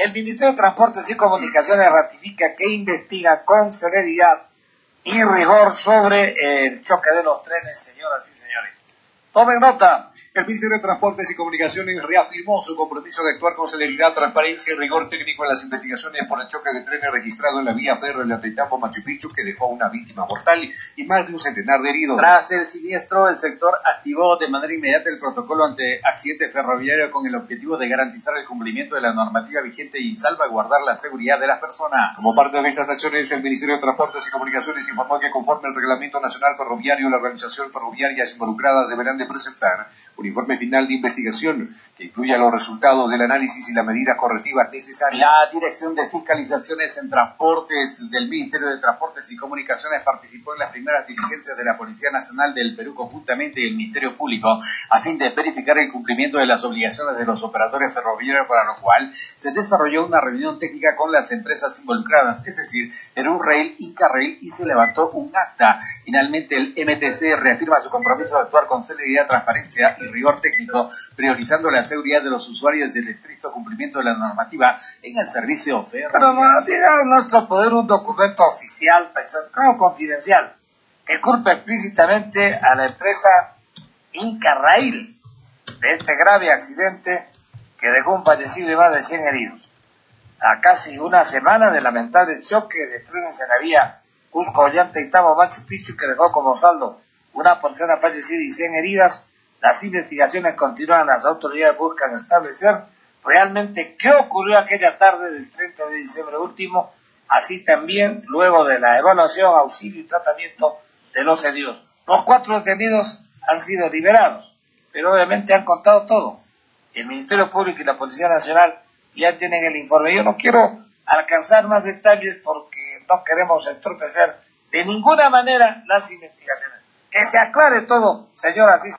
El Ministerio de Transportes y Comunicaciones ratifica que investiga con celeridad y rigor sobre el choque de los trenes, señoras y señores. Tomen nota. El Ministerio de Transportes y Comunicaciones reafirmó su compromiso de actuar con celeridad, transparencia y rigor técnico en las investigaciones por el choque de trenes registrado en la vía férrea de Atletapo-Machu Picchu, que dejó una víctima mortal y más de un centenar de heridos. Tras el siniestro, el sector activó de manera inmediata el protocolo ante accidente ferroviario con el objetivo de garantizar el cumplimiento de la normativa vigente y salvaguardar la seguridad de las personas. Como parte de estas acciones, el Ministerio de Transportes y Comunicaciones informó que conforme al Reglamento Nacional Ferroviario, la organización ferroviarias involucradas deberán de presentar un informe final de investigación que incluya los resultados del análisis y las medidas correctivas necesarias. La Dirección de Fiscalizaciones en Transportes del Ministerio de Transportes y Comunicaciones participó en las primeras diligencias de la Policía Nacional del Perú conjuntamente y el Ministerio Público a fin de verificar el cumplimiento de las obligaciones de los operadores ferroviarios, para lo cual se desarrolló una reunión técnica con las empresas involucradas, es decir, Perú Rail, Inca Rail, y se levantó un acta. Finalmente, el MTC reafirma su compromiso de actuar con celeridad, transparencia y rigor técnico, priorizando la seguridad de los usuarios y el estricto cumplimiento de la normativa en el servicio ferroviario. Pero no diga en nuestro poder un documento oficial, claro, confidencial, que culpa explícitamente a la empresa Inca Rail de este grave accidente que dejó un fallecido y más de 100 heridos. A casi una semana del lamentable choque de trenes en la vía Cusco-Ollantaytambo-Machu Picchu, que dejó como saldo una persona fallecida y 100 heridas, las investigaciones continúan. Las autoridades buscan establecer realmente qué ocurrió aquella tarde del 30 de diciembre último, así también luego de la evaluación, auxilio y tratamiento de los heridos. Los 4 detenidos han sido liberados, pero obviamente han contado todo. El Ministerio Público y la Policía Nacional ya tienen el informe. Yo no quiero alcanzar más detalles porque no queremos entorpecer de ninguna manera las investigaciones. Que se aclare todo, señoras y señores.